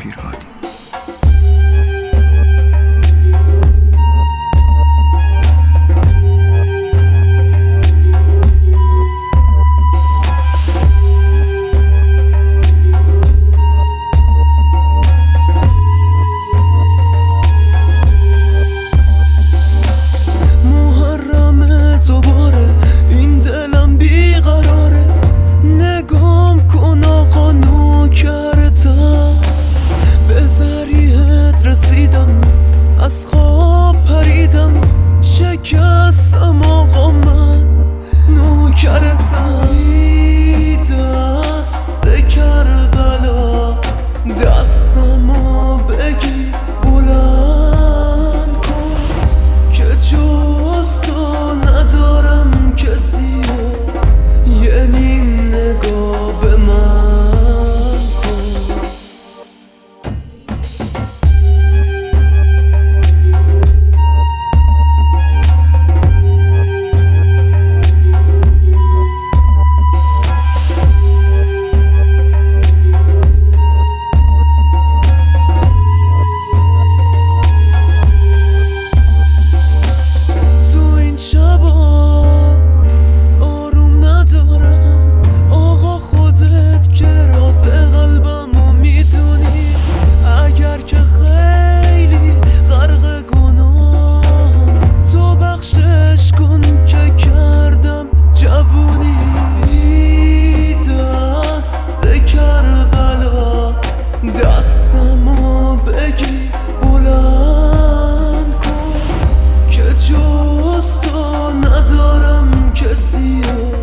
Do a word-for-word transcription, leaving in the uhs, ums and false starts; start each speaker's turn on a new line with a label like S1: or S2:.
S1: پیرهانی.
S2: رسیدم از خواب پریدم شکستم آقا من نوکرتم. ای دست کربلا دستمو بگی بلند کن که جز تو ندارم کسی و یه نیم نگاه به من. دستمو بگی بلند کن که جز تو ندارم کسی و